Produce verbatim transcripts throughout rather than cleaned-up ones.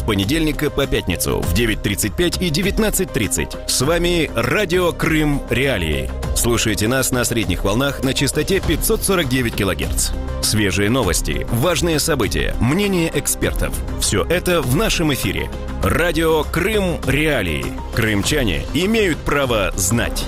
понедельника по пятницу в девять тридцать пять и девятнадцать тридцать. С вами Радио Крым Реалии. Слушайте нас на средних волнах на частоте пятьсот сорок девять килогерц. Свежие новости, важные события, мнения экспертов. Все это в нашем эфире. Радио Крым Реалии. Крымчане имеют право знать.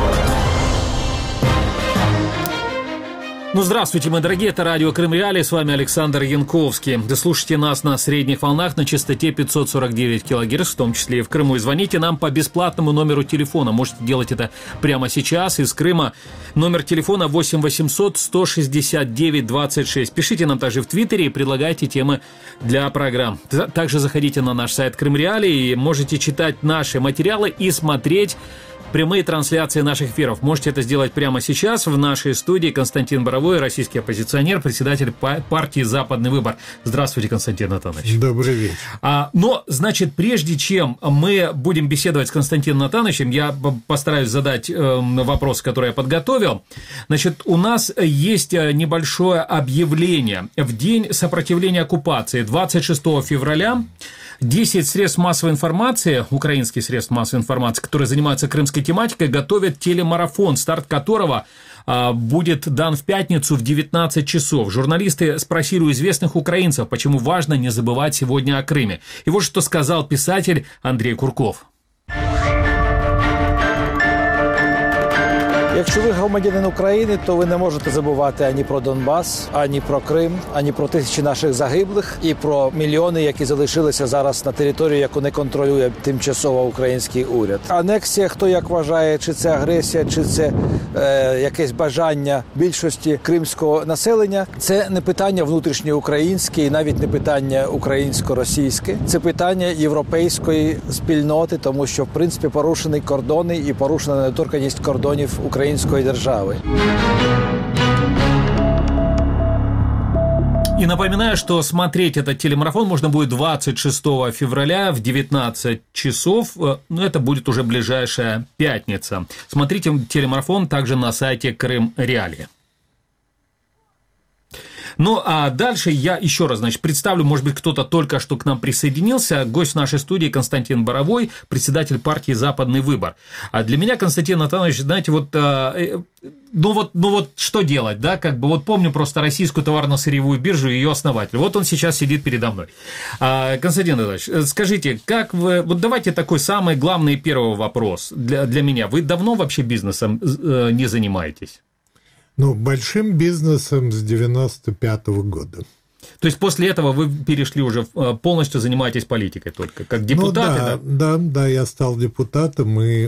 Ну, здравствуйте, мои дорогие, это Радио Крым Реалии, с вами Александр Янковский. Вы слушаете нас на средних волнах на частоте пятьсот сорок девять килогерц, в том числе и в Крыму. И звоните нам по бесплатному номеру телефона. Можете делать это прямо сейчас из Крыма. Номер телефона восемь восемьсот сто шестьдесят девять двадцать шесть. Пишите нам также в Твиттере и предлагайте темы для программ. Также заходите на наш сайт Крым Реалии и можете читать наши материалы и смотреть прямые трансляции наших эфиров. Можете это сделать прямо сейчас. В нашей студии Константин Боровой, российский оппозиционер, председатель партии «Западный выбор». Здравствуйте, Константин Натанович. Добрый вечер. А, но, значит, прежде чем мы будем беседовать с Константином Натановичем, я постараюсь задать э, вопрос, который я подготовил. Значит, у нас есть небольшое объявление. В день сопротивления оккупации, двадцать шестого февраля, десять средств массовой информации, украинских средств массовой информации, которые занимаются крымской тематикой, готовят телемарафон, старт которого а, будет дан в пятницу в девятнадцать часов. Журналисты спросили у известных украинцев, почему важно не забывать сегодня о Крыме. И вот что сказал писатель Андрей Курков. Якщо ви громадянин України, то ви не можете забувати ані про Донбас, ані про Крим, ані про тисячі наших загиблих і про мільйони, які залишилися зараз на території, яку не контролює тимчасово український уряд. Анексія, хто як вважає, чи це агресія, чи це е, якесь бажання більшості кримського населення, це не питання внутрішньоукраїнське і навіть не питання українсько-російське. Це питання європейської спільноти, тому що, в принципі, порушені кордони і порушена недоторканність кордонів України. Украинской державы. И напоминаю, что смотреть этот телемарафон можно будет двадцать шестого февраля в девятнадцать часов, но это будет уже ближайшая пятница. Смотрите телемарафон также на сайте Крым Реалии. Ну, а дальше я еще раз, значит, представлю, может быть, кто-то только что к нам присоединился. Гость нашей студии Константин Боровой, председатель партии «Западный выбор». А для меня, Константин Натанович, знаете, вот, э, ну, вот, ну вот что делать, да, как бы вот помню просто Российскую товарно-сырьевую биржу и ее основатель. Вот он сейчас сидит передо мной. А, Константин Натанович, скажите, как вы, вот давайте такой самый главный первый вопрос для, для меня. Вы давно вообще бизнесом э, не занимаетесь? Ну, большим бизнесом с девяносто пятого года. То есть после этого вы перешли уже, полностью занимаетесь политикой только, как депутат? Ну, да, да, да, я стал депутатом и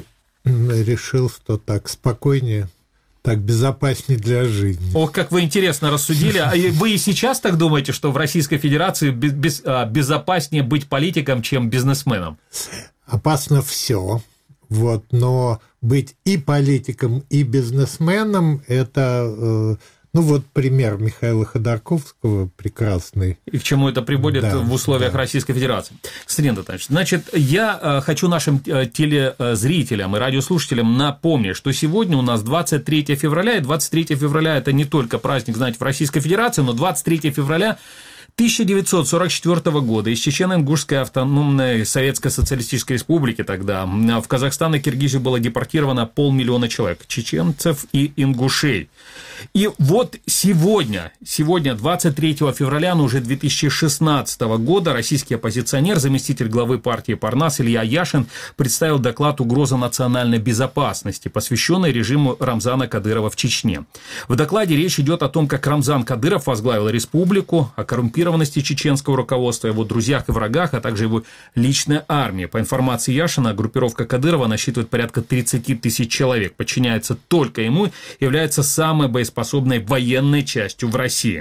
решил, что так спокойнее, так безопаснее для жизни. Ох, как вы интересно рассудили. А вы и сейчас так думаете, что в Российской Федерации безопаснее быть политиком, чем бизнесменом? Опасно все. Вот, но быть и политиком, и бизнесменом – это, э, ну вот пример Михаила Ходорковского прекрасный. И к чему это приводит, да, в условиях, да, Российской Федерации. Константин Натанович, значит, я э, хочу нашим э, телезрителям и радиослушателям напомнить, что сегодня у нас двадцать третьего февраля, и двадцать третьего февраля – это не только праздник, знаете, в Российской Федерации, но двадцать третьего февраля тысяча девятьсот сорок четвёртого года из Чечено-Ингушской автономной Советской Социалистической Республики тогда в Казахстан и Киргизию было депортировано полмиллиона человек, чеченцев и ингушей. И вот сегодня, сегодня, двадцать третьего февраля, но уже две тысячи шестнадцатого года, российский оппозиционер, заместитель главы партии Парнас Илья Яшин представил доклад «Угроза национальной безопасности», посвященный режиму Рамзана Кадырова в Чечне. В докладе речь идет о том, как Рамзан Кадыров возглавил республику, о коррумпированности чеченского руководства, его друзьях и врагах, а также его личной армии. По информации Яшина, группировка Кадырова насчитывает порядка тридцать тысяч человек, подчиняется только ему, является самой боеспособной военной частью в России.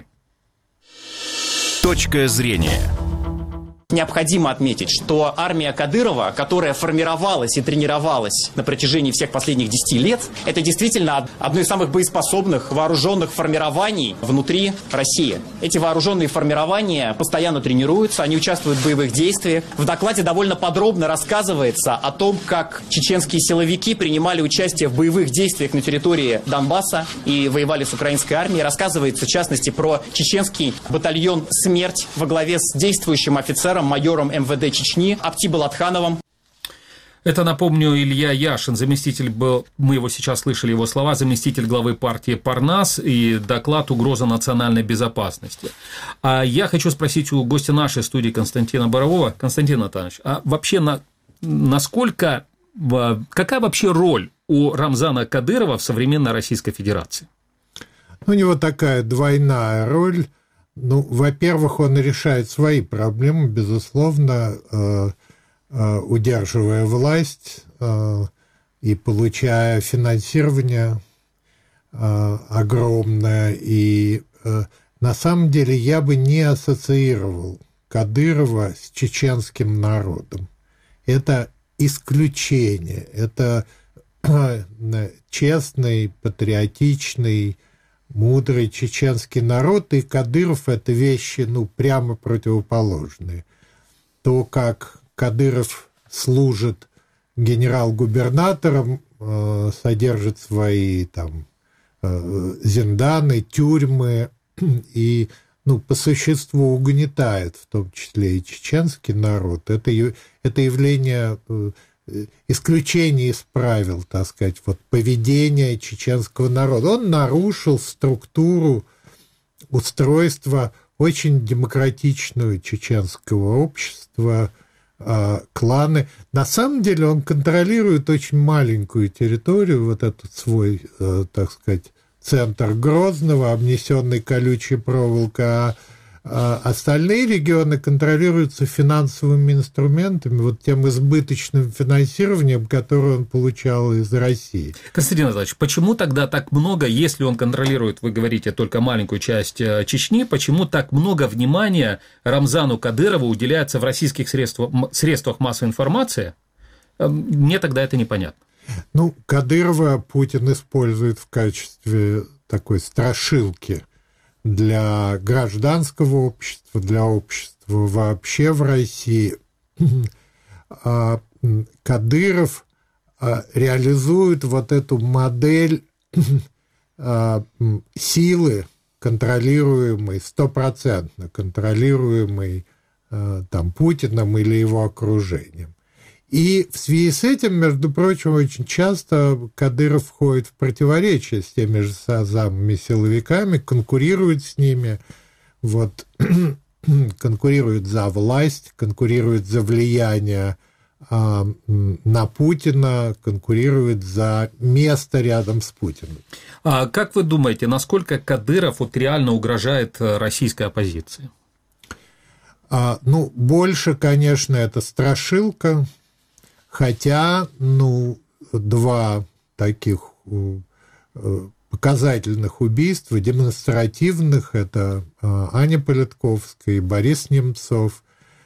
Точка зрения. Необходимо отметить, что армия Кадырова, которая формировалась и тренировалась на протяжении всех последних десяти лет, это действительно одно из самых боеспособных вооруженных формирований внутри России. Эти вооруженные формирования постоянно тренируются, они участвуют в боевых действиях. В докладе довольно подробно рассказывается о том, как чеченские силовики принимали участие в боевых действиях на территории Донбасса и воевали с украинской армией. Рассказывается, в частности, про чеченский батальон «Смерть» во главе с действующим офицером генерал-майором, майором эм вэ дэ Чечни Апти Балатхановым. Это, напомню, Илья Яшин, заместитель был, мы его сейчас слышали, его слова, заместитель главы партии Парнас и доклад «Угроза национальной безопасности». А я хочу спросить у гостя нашей студии Константина Борового. Константин Натанович, а вообще на, насколько, какая вообще роль у Рамзана Кадырова в современной Российской Федерации? У него такая двойная роль. Ну, во-первых, он решает свои проблемы, безусловно, удерживая власть и получая финансирование огромное. И на самом деле я бы не ассоциировал Кадырова с чеченским народом. Это исключение, это честный, патриотичный, мудрый чеченский народ, и Кадыров – это вещи, ну, прямо противоположные. То, как Кадыров служит генерал-губернатором, э, содержит свои там э, зинданы, тюрьмы и, ну, по существу угнетает, в том числе и чеченский народ. Это, это явление э, исключение из правил, так сказать, вот поведения чеченского народа. Он нарушил структуру, устройство очень демократичного чеченского общества, кланы. На самом деле он контролирует очень маленькую территорию, вот этот свой, так сказать, центр Грозного, обнесенный колючей проволокой, а остальные регионы контролируются финансовыми инструментами, вот тем избыточным финансированием, которое он получал из России. Константин Анатольевич, почему тогда так много, если он контролирует, вы говорите, только маленькую часть Чечни, почему так много внимания Рамзану Кадырову уделяется в российских средствах, средствах массовой информации? Мне тогда это непонятно. Ну, Кадырова Путин использует в качестве такой страшилки для гражданского общества, для общества вообще в России. Кадыров реализует вот эту модель силы, контролируемой, стопроцентно контролируемой там, Путиным или его окружением. И в связи с этим, между прочим, очень часто Кадыров входит в противоречие с теми же самыми силовиками, конкурирует с ними, вот, конкурирует за власть, конкурирует за влияние а, на Путина, конкурирует за место рядом с Путиным. А как вы думаете, насколько Кадыров вот реально угрожает российской оппозиции? А, ну, больше, конечно, это страшилка. Хотя, ну, два таких показательных убийства, демонстративных, это Аня Политковская и Борис Немцов,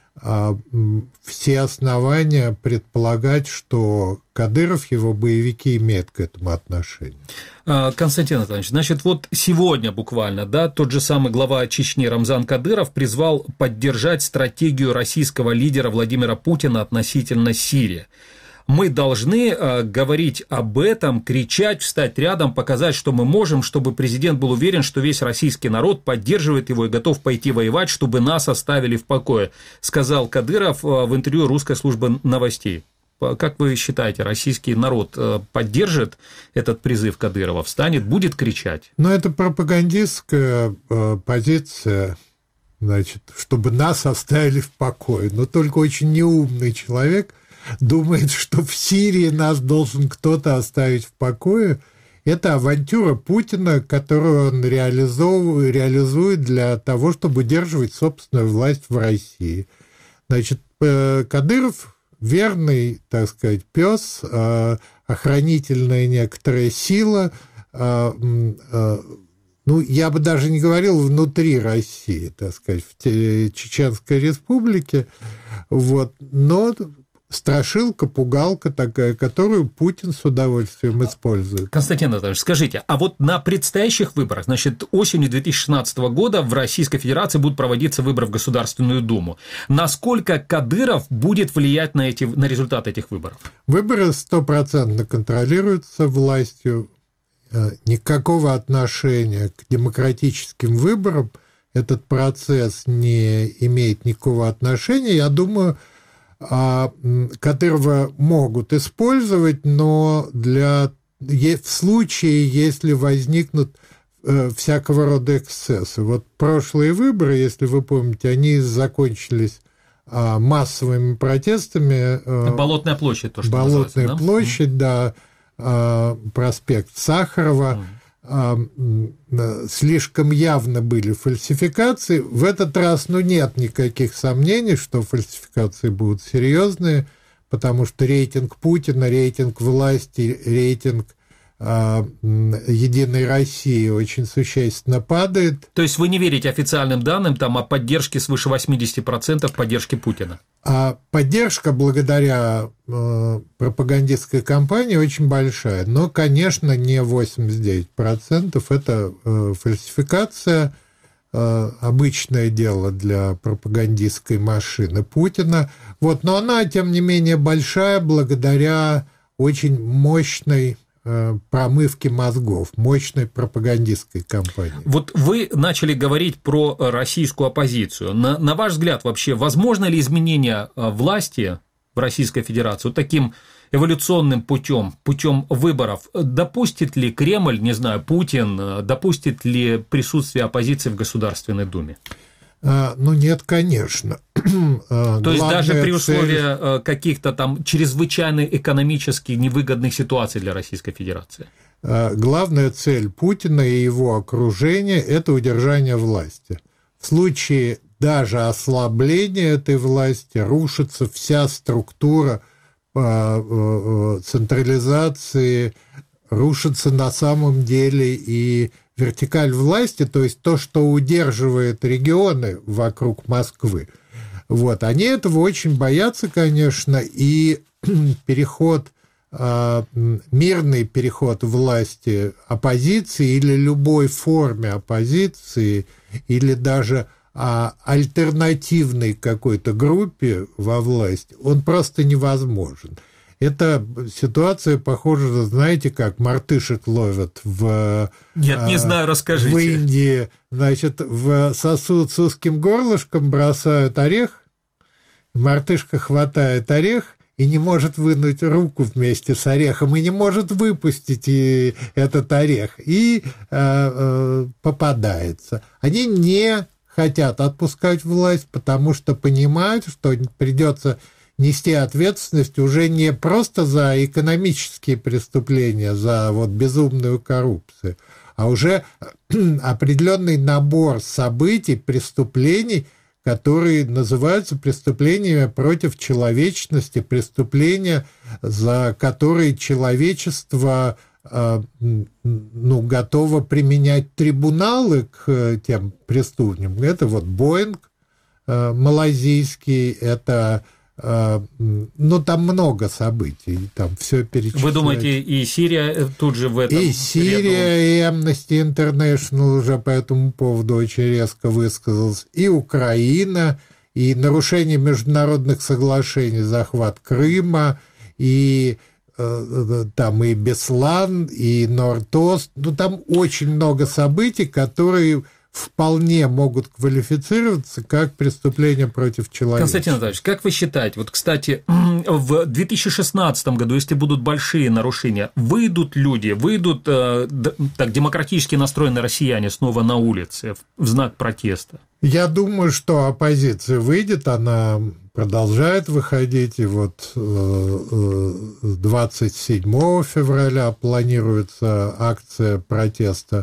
все основания предполагать, что Кадыров, его боевики имеют к этому отношение. Константин Анатольевич, значит, вот сегодня буквально, да, тот же самый глава Чечни Рамзан Кадыров призвал поддержать стратегию российского лидера Владимира Путина относительно Сирии. Мы должны э, говорить об этом, кричать, встать рядом, показать, что мы можем, чтобы президент был уверен, что весь российский народ поддерживает его и готов пойти воевать, чтобы нас оставили в покое, сказал Кадыров в интервью русской службы новостей. Как вы считаете, российский народ поддержит этот призыв Кадырова, встанет, будет кричать? Ну, это пропагандистская позиция, значит, чтобы нас оставили в покое. Но только очень неумный человек думает, что в Сирии нас должен кто-то оставить в покое. Это авантюра Путина, которую он реализовывает, реализует для того, чтобы удерживать собственную власть в России. Значит, Кадыров верный, так сказать, пес, охранительная некоторая сила, ну, я бы даже не говорил внутри России, так сказать, в Чеченской Республике, вот, но страшилка, пугалка такая, которую Путин с удовольствием использует. Константин Анатольевич, скажите, а вот на предстоящих выборах, значит, осенью две тысячи шестнадцатого года в Российской Федерации будут проводиться выборы в Государственную Думу. Насколько Кадыров будет влиять на, эти, на результат этих выборов? Выборы стопроцентно контролируются властью. Никакого отношения к демократическим выборам этот процесс не имеет никакого отношения. Я думаю, Кадырова могут использовать, но для, в случае, если возникнут всякого рода эксцессы. Вот прошлые выборы, если вы помните, они закончились массовыми протестами. Болотная площадь, то, что Болотная да? площадь, да, проспект Сахарова. Mm. Слишком явно были фальсификации. В этот раз, ну, нет никаких сомнений, что фальсификации будут серьезные, потому что рейтинг Путина, рейтинг власти, рейтинг Единой России очень существенно падает. То есть вы не верите официальным данным там, о поддержке свыше восемьдесят процентов поддержки Путина? А поддержка благодаря э, пропагандистской кампании очень большая, но, конечно, не восемьдесят девять процентов. Это э, фальсификация, э, обычное дело для пропагандистской машины Путина. Вот, но она, тем не менее, большая благодаря очень мощной промывки мозгов, мощной пропагандистской кампании. Вот вы начали говорить про российскую оппозицию. На, на ваш взгляд, вообще, возможно ли изменение власти в Российской Федерации вот таким эволюционным путем, путем выборов? Допустит ли Кремль, не знаю, Путин, допустит ли присутствие оппозиции в Государственной Думе? А, ну, нет, конечно. То есть даже при условии цель... каких-то там чрезвычайно экономически невыгодных ситуаций для Российской Федерации? Главная цель Путина и его окружения – это удержание власти. В случае даже ослабления этой власти рушится вся структура централизации, рушится на самом деле и вертикаль власти, то есть то, что удерживает регионы вокруг Москвы. Вот. Они этого очень боятся, конечно, и переход, мирный переход власти оппозиции или любой форме оппозиции, или даже альтернативной какой-то группе во власти, он просто невозможен. Эта ситуация похожа, знаете, как мартышек ловят в... Нет, не знаю, расскажите. В Индии, значит, в сосуд с узким горлышком бросают орех, мартышка хватает орех и не может вынуть руку вместе с орехом, и не может выпустить и этот орех, и э, э, попадается. Они не хотят отпускать власть, потому что понимают, что придется нести ответственность уже не просто за экономические преступления, за вот безумную коррупцию, а уже определенный набор событий, преступлений, которые называются преступлениями против человечности, преступления, за которые человечество ну, готово применять трибуналы к тем преступникам. Это вот Боинг малайзийский, это... Ну, там много событий, там все перечислять. Вы думаете, и Сирия тут же в этом? И Сирия, ряду... и Amnesty International уже по этому поводу очень резко высказалась, и Украина, и нарушение международных соглашений, захват Крыма, и э, там и Беслан, и Норд-Ост. Ну, там очень много событий, которые... вполне могут квалифицироваться как преступление против человека. Константин Анатольевич, как вы считаете, вот, кстати, в две тысячи шестнадцатом году, если будут большие нарушения, выйдут люди, выйдут так демократически настроенные россияне снова на улицы в знак протеста? Я думаю, что оппозиция выйдет, она продолжает выходить, и вот двадцать седьмого февраля планируется акция протеста.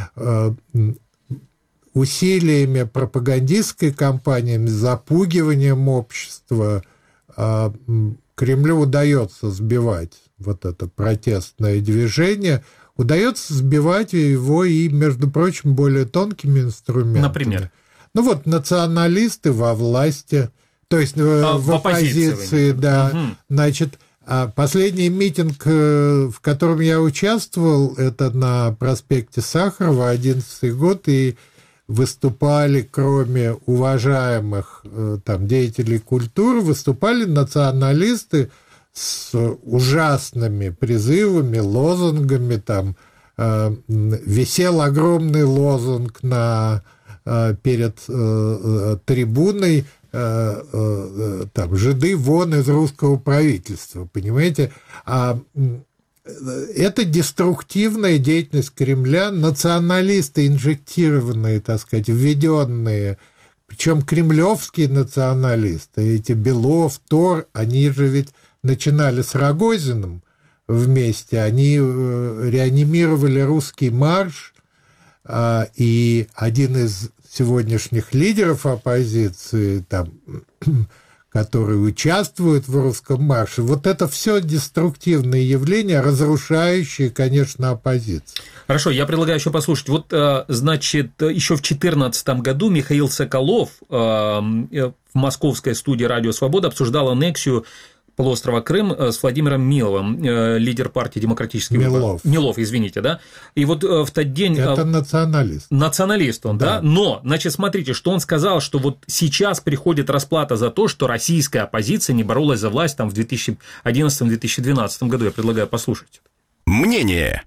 Усилиями пропагандистской кампании, запугиванием общества Кремлю удается сбивать вот это протестное движение, удается сбивать его и, между прочим, более тонкими инструментами. Например? Ну вот националисты во власти, то есть а, в, в оппозиции, оппозиции да. Угу. Значит, последний митинг, в котором я участвовал, это на проспекте Сахарова, одиннадцатый год, и выступали, кроме уважаемых там, деятелей культуры, выступали националисты с ужасными призывами, лозунгами. Там, э, висел огромный лозунг на перед трибуной там, жиды вон из русского правительства, понимаете? А это деструктивная деятельность Кремля, националисты, инжектированные, так сказать, введенные, причем кремлевские националисты, эти Белов, Тор, они же ведь начинали с Рогозиным вместе, они реанимировали русский марш, и один из сегодняшних лидеров оппозиции, там, которые участвуют в русском марше, вот это все деструктивные явления, разрушающие, конечно, оппозицию. Хорошо, я предлагаю еще послушать. Вот, значит, еще в две тысячи четырнадцатом году Михаил Соколов в московской студии «Радио Свобода» обсуждал аннексию полуострова Крым с Владимиром Миловым, лидер партии «Демократический выбор». Милов. Милов, извините, да? И вот в тот день... Это националист. Националист он, да. да? Но, значит, смотрите, что он сказал, что вот сейчас приходит расплата за то, что российская оппозиция не боролась за власть там в две тысячи одиннадцатом - две тысячи двенадцатом году. Я предлагаю послушать. Мнение.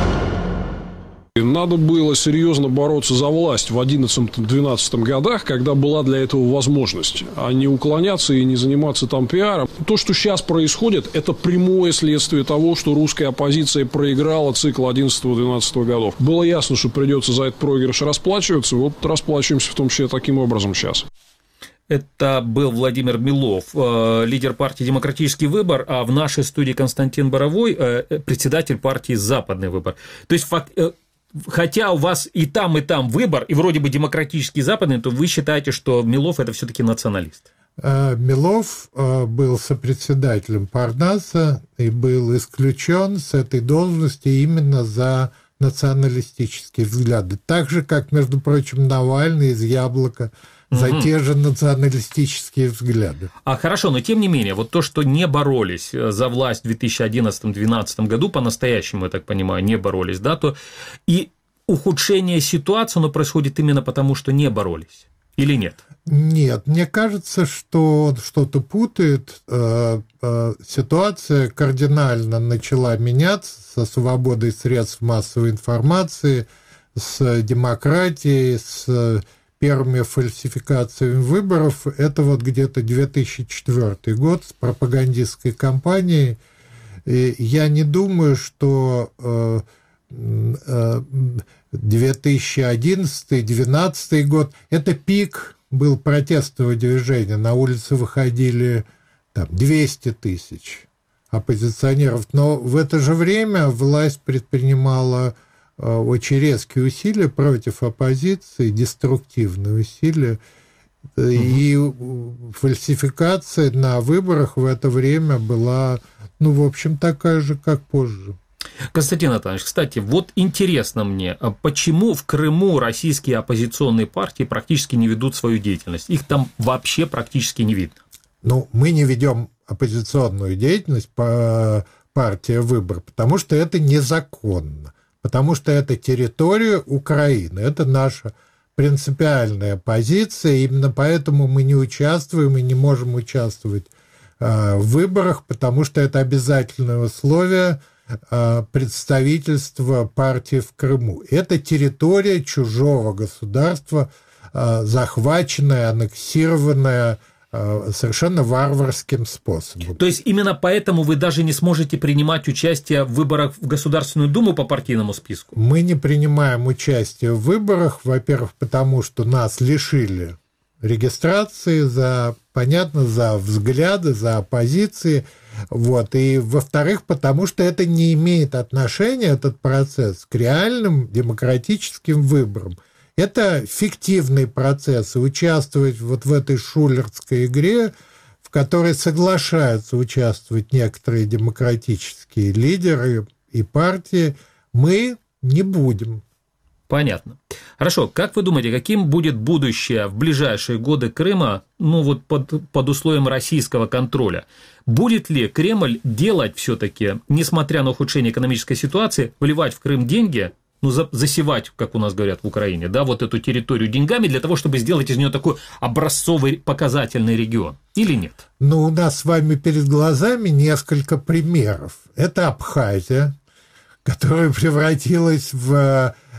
Надо было серьезно бороться за власть в одиннадцатом-двенадцатом годах, когда была для этого возможность, а не уклоняться и не заниматься там пиаром. То, что сейчас происходит, это прямое следствие того, что русская оппозиция проиграла цикл одиннадцатого-двенадцатого годов. Было ясно, что придется за этот проигрыш расплачиваться, вот расплачиваемся в том числе таким образом сейчас. Это был Владимир Милов, лидер партии «Демократический выбор», а в нашей студии Константин Боровой, председатель партии «Западный выбор». То есть, факт... Хотя у вас и там, и там выбор, и вроде бы демократический западный, то вы считаете, что Милов – это все-таки националист? Милов был сопредседателем Парнаса и был исключен с этой должности именно за националистические взгляды. Так же, как, между прочим, Навальный из «Яблока» за угу. те же националистические взгляды. А хорошо, но тем не менее, вот то, что не боролись за власть в две тысячи одиннадцатом - две тысячи двенадцатом году, по-настоящему, я так понимаю, не боролись, да, то и ухудшение ситуации, оно происходит именно потому, что не боролись, или нет? Нет, мне кажется, что он что-то путает. Ситуация кардинально начала меняться со свободой средств массовой информации, с демократией, с первыми фальсификациями выборов. Это вот где-то две тысячи четвёртый год с пропагандистской кампанией. И я не думаю, что две тысячи одиннадцатый - две тысячи двенадцатый год – это пик был протестного движения. На улицы выходили там, двести тысяч оппозиционеров. Но в это же время власть предпринимала очень резкие усилия против оппозиции, деструктивные усилия. Угу. И фальсификация на выборах в это время была, ну, в общем, такая же, как позже. Константин Анатольевич, кстати, вот интересно мне, почему в Крыму российские оппозиционные партии практически не ведут свою деятельность? Их там вообще практически не видно. Ну, мы не ведем оппозиционную деятельность по партии «Выбор», потому что это незаконно. Потому что это территория Украины, это наша принципиальная позиция, именно поэтому мы не участвуем и не можем участвовать в выборах, потому что это обязательное условие представительства партии в Крыму. Это территория чужого государства, захваченная, аннексированная совершенно варварским способом. То есть именно поэтому вы даже не сможете принимать участие в выборах в Государственную Думу по партийному списку? Мы не принимаем участие в выборах, во-первых, потому что нас лишили регистрации за, понятно, за взгляды, за оппозиции, вот, и, во-вторых, потому что это не имеет отношения, этот процесс, к реальным демократическим выборам. Это фиктивный процесс, и участвовать вот в этой шулерской игре, в которой соглашаются участвовать некоторые демократические лидеры и партии, мы не будем. Понятно. Хорошо, как вы думаете, каким будет будущее в ближайшие годы Крыма, ну вот под, под условием российского контроля? Будет ли Кремль делать все-таки, несмотря на ухудшение экономической ситуации, вливать в Крым деньги, ну, засевать, как у нас говорят в Украине, да, вот эту территорию деньгами для того, чтобы сделать из нее такой образцовый показательный регион, или нет? Ну, у нас с вами перед глазами несколько примеров. Это Абхазия, которая превратилась в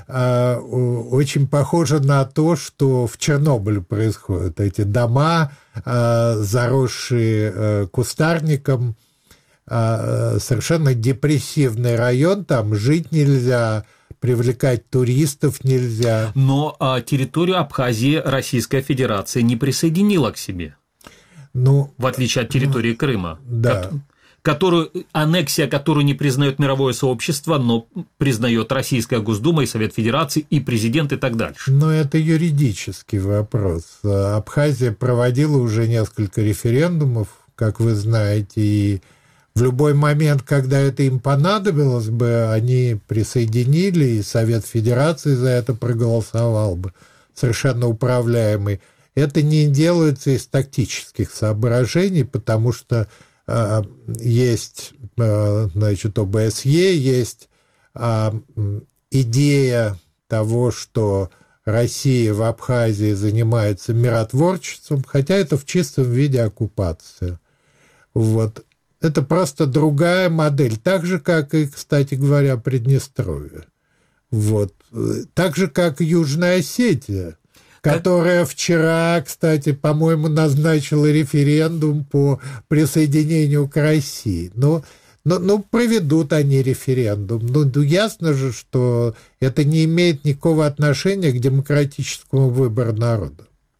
очень похоже на то, что в Чернобыле происходит. Эти дома, заросшие кустарником, совершенно депрессивный район, там жить нельзя, привлекать туристов нельзя. Но а, территорию Абхазии Российская Федерация не присоединила к себе, ну, в отличие от территории ну, Крыма, да. которую, аннексия, которую не признает мировое сообщество, но признает Российская Госдума и Совет Федерации, и президент, и так дальше. Но это юридический вопрос. Абхазия проводила уже несколько референдумов, как вы знаете, и в любой момент, когда это им понадобилось бы, они присоединили, и Совет Федерации за это проголосовал бы, совершенно управляемый. Это не делается из тактических соображений, потому что э, есть, э, значит, о бэ эс е, есть э, идея того, что Россия в Абхазии занимается миротворчеством, хотя это в чистом виде оккупация. Вот. Это просто другая модель, так же, как и, кстати говоря, Приднестровье. Вот. Так же, как и Южная Осетия, которая как... вчера, кстати, по-моему, назначила референдум по присоединению к России. Но, но, но проведут они референдум. Ну, ну, ясно же, что это не имеет никакого отношения к демократическому выбору народа.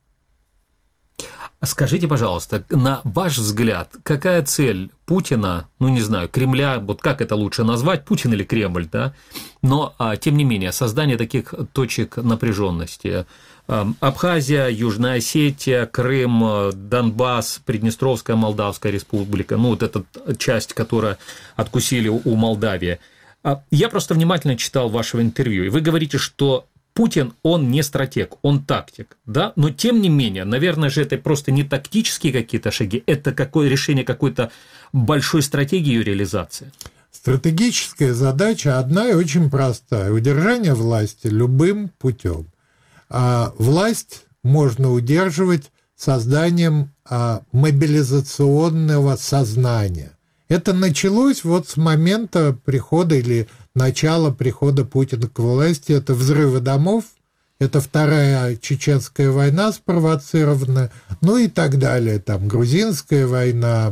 Скажите, пожалуйста, на ваш взгляд, какая цель Путина, ну, не знаю, Кремля, вот как это лучше назвать, Путин или Кремль, да, но, а, тем не менее, создание таких точек напряженности, а, Абхазия, Южная Осетия, Крым, Донбасс, Приднестровская Молдавская республика, ну, вот эта часть, которая откусили у Молдавии. А, я просто внимательно читал вашего интервью, и вы говорите, что Путин, он не стратег, он тактик, да, но тем не менее, наверное же, это просто не тактические какие-то шаги, это какое решение какой-то большой стратегии ее реализации. Стратегическая задача одна и очень простая – удержание власти любым путем. А власть можно удерживать созданием а, мобилизационного сознания. Это началось вот с момента прихода или начала прихода Путина к власти. Это взрывы домов, это вторая чеченская война спровоцированная, ну и так далее, там грузинская война.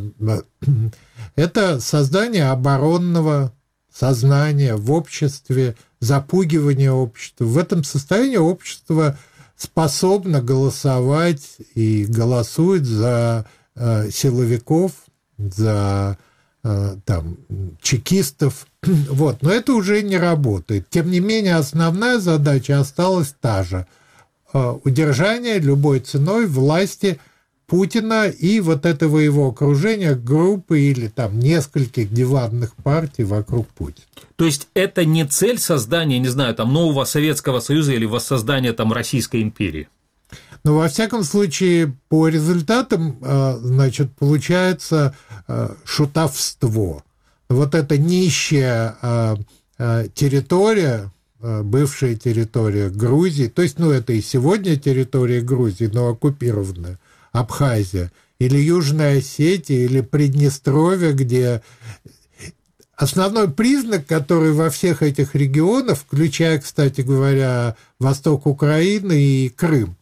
Это создание оборонного сознания в обществе, запугивание общества. В этом состоянии общество способно голосовать и голосует за э, силовиков, за там, чекистов, вот, но это уже не работает. Тем не менее, основная задача осталась та же – удержание любой ценой власти Путина и вот этого его окружения, группы или там нескольких диванных партий вокруг Путина. То есть это не цель создания, не знаю, там нового Советского Союза или воссоздания там Российской империи? Но, во всяком случае, по результатам, значит, получается шутовство. Вот эта нищая территория, бывшая территория Грузии, то есть, ну, это и сегодня территория Грузии, но оккупированная, Абхазия, или Южная Осетия, или Приднестровье, где основной признак, который во всех этих регионах, включая, кстати говоря, восток Украины и Крым,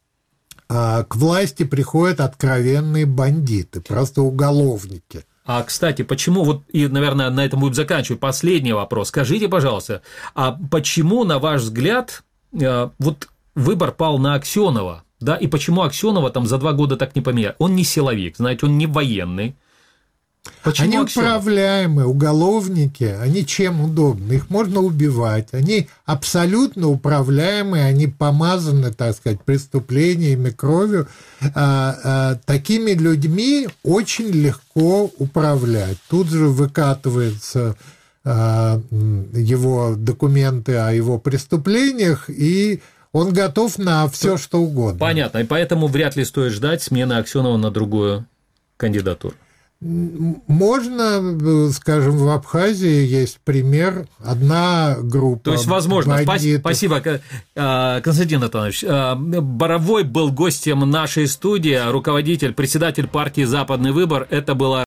к власти приходят откровенные бандиты, просто уголовники. А, кстати, почему, вот, и, наверное, на этом будем заканчивать, последний вопрос. Скажите, пожалуйста, а почему, на ваш взгляд, вот выбор пал на Аксенова, да, и почему Аксенова там за два года так не поменяли? Он не силовик, знаете, он не военный. Почему они Аксенов? Управляемые уголовники, они чем удобны? Их можно убивать, они абсолютно управляемые, они помазаны, так сказать, преступлениями, кровью. А, а, такими людьми очень легко управлять. Тут же выкатываются а, его документы о его преступлениях, и он готов на все, что угодно. Понятно, и поэтому вряд ли стоит ждать смены Аксенова на другую кандидатуру. Можно, скажем, в Абхазии есть пример, одна группа. То есть, возможно, бандитов. Спасибо, Константин Антонович. Боровой был гостем нашей студии, руководитель, председатель партии «Западный выбор». Это была